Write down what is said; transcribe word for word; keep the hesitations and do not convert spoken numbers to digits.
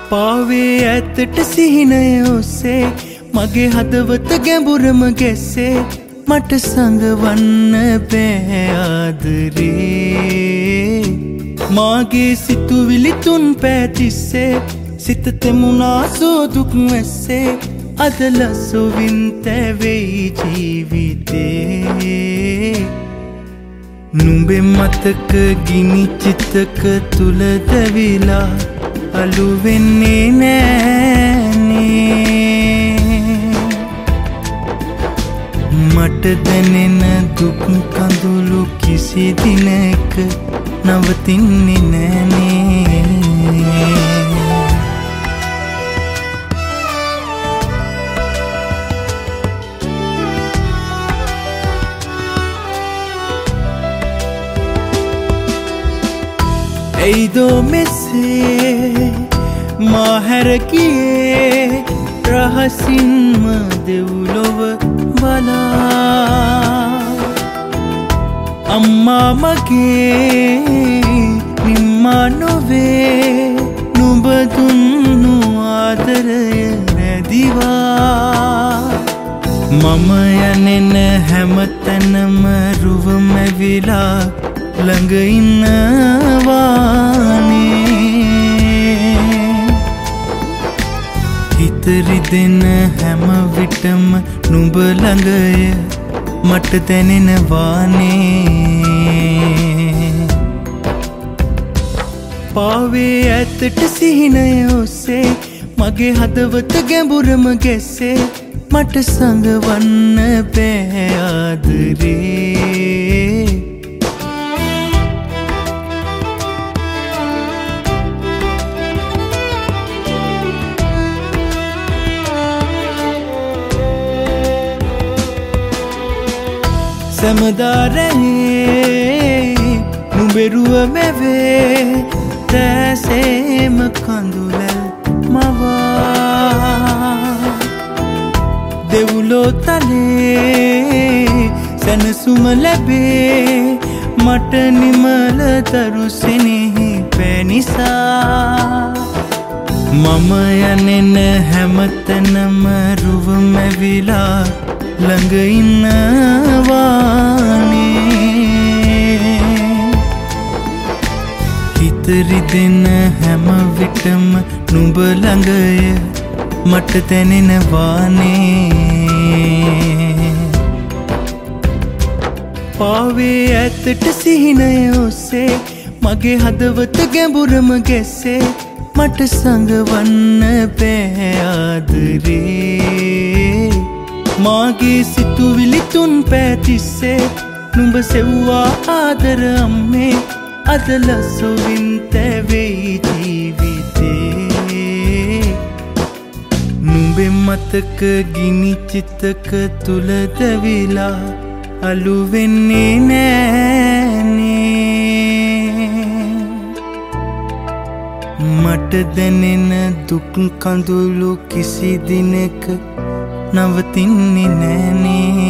පාවේ ඇත්තට සිහිනය ඔස්සේ මගේ හදවත ගැඹුරම ගැස්සේ මට සඟවන්න බෑ ආදරේ මාගේ සිතුවිලි තුන් පැතිස්සේ සිත තෙමුණා සෝදුක් වැස්සේ අද ලස්සොවින් තැවෙයි ජීවිතේ නුඹේ මතක ගිනි චිතක තුල දැවිලා අලු වෙන්නේ නෑනේ මට දැනෙන දුක් කඳුළු කිසි දිනක නවතින්නේ නෑනේ ऐदो මෙසේ මා හැරකියේ රහසින්ම දෙව්ලොව බලා අම්මා මගේ නිම්මා නොවේ නුඹ දුන්නු ආදරය නැදිවා මම යනෙන හැමතැනම රුව මැවිලා ළඟ ඉන්නවානේ හිත රිදෙන හැම විටම නුඹ ළඟය මට දැනෙනවානේ පාවේ ඇත්තට සිහිනය ඔස්සේ මගේ හදවත ගැඹුරම ගැස්සේ මට සඟවන්න බෑ ආදරේ සමදාරේ නුඹෙරුව මැවේ තැසේම කඳුල මවා දෙව්ලෝ තලේ සැනසුම ලැබේ මට නිමල දරුසෙනෙහි පැනිසා මම යනෙන හැමතැනම රුව මැවිලා ළඟ ඉන්නවානේ හිත රිදෙන හැම විටම නුඹ ළඟය මට දැනෙනවානේ පාවේ ඇත්තට සිහිනය ඔස්සේ මගේ හදවත ගැඹුරම ගැස්සේ මට සඟවන්න බෑ ආදරේ මාගේ සිතුවිලි තුන් පැතිස්සේ නුඹ සෙව්වා ආදර අම්මේ අද ලස්සොවින් තැවෙයි ජීවිතේ නුඹේ මතක ගිනි චිතක තුල දැවිලා අලු වෙන්නේ නෑනේ මට දැනෙන දුක් කඳුළු කිසි දිනක නවතින්නේ නෑනේ